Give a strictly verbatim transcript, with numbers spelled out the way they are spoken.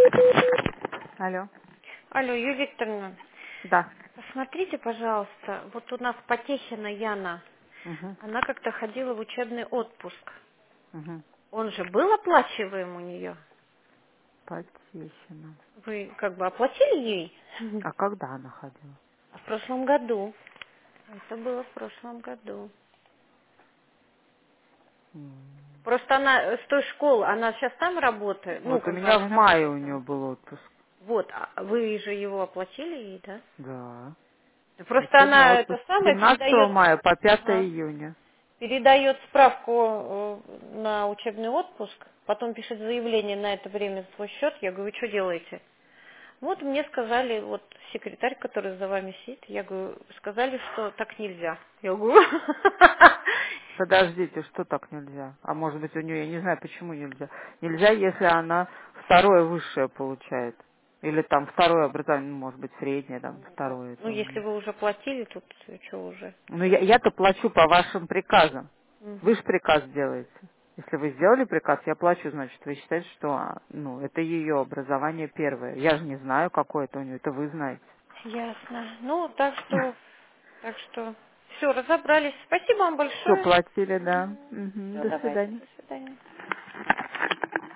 Алло. Алло, Юлия Викторовна, Да. посмотрите, пожалуйста, вот у нас Потехина Яна, Угу. она как-то ходила в учебный отпуск. Угу. Он же был оплачиваем у нее? Потехина. Вы как бы оплатили ей? А когда она ходила? В прошлом году. Это было в прошлом году. М. Просто она э, с той школы, она сейчас там работает, ну, Вот у как бы меня она в мае у работает нее там. был отпуск. Вот, а вы же его оплатили ей, да? Да. Да просто Учебный она это отпуск с самое тринадцатого передает, мая по пятое ага, июня. передает справку э, на учебный отпуск, потом пишет заявление на это время за свой счет. Я говорю, вы что делаете? Вот мне сказали, вот секретарь, который за вами сидит, я говорю, сказали, что так нельзя. Я говорю, Подождите, что так нельзя? А может быть у нее, я не знаю, почему нельзя. Нельзя, если она второе высшее получает. Или там второе образование, ну, может быть, среднее, там, второе ну это у если нее. вы уже платили, тут что уже. Ну, я, я-то плачу по вашим приказам. Вы Мгм. же приказ делаете. Если вы сделали приказ, я плачу, значит, вы считаете, что а, ну, это ее образование первое. Я же не знаю, какое это у нее, это вы знаете. Ясно. Ну, так что, так что, все, разобрались. Спасибо вам Все большое. платили, да. Мгм. Все, До давайте, свидания. до свидания.